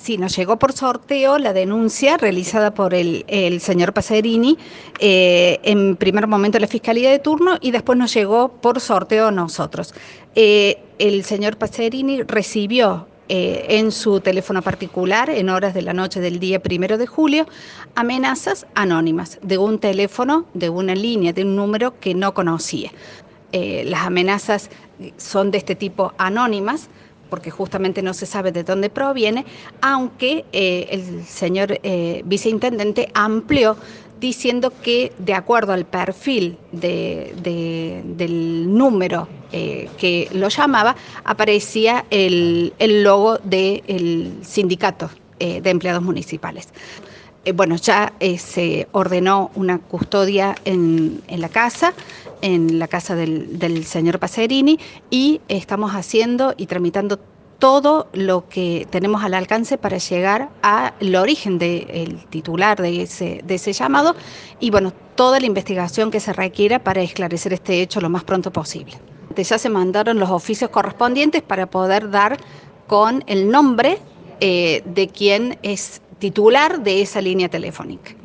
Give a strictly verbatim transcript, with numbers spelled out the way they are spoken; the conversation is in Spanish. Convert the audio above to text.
Sí, nos llegó por sorteo la denuncia realizada por el, el señor Pacerini, eh, en primer momento la Fiscalía de turno y después nos llegó por sorteo a nosotros. Eh, el señor Pacerini recibió eh, en su teléfono particular, en horas de la noche del día primero de julio, amenazas anónimas de un teléfono, de una línea, de un número que no conocía. Eh, las amenazas son de este tipo anónimas, porque justamente no se sabe de dónde proviene, aunque eh, el señor eh, viceintendente amplió diciendo que de acuerdo al perfil de, de, del número eh, que lo llamaba, aparecía el, el logo del sindicato eh, de empleados municipales. Eh, bueno, ya eh, se ordenó una custodia en, en la casa, en la casa del, del señor Pacerini, y estamos haciendo y tramitando todo lo que tenemos al alcance para llegar al origen del titular de ese, de ese llamado y bueno, toda la investigación que se requiera para esclarecer este hecho lo más pronto posible. Ya se mandaron los oficios correspondientes para poder dar con el nombre eh, de quien es titular de esa línea telefónica.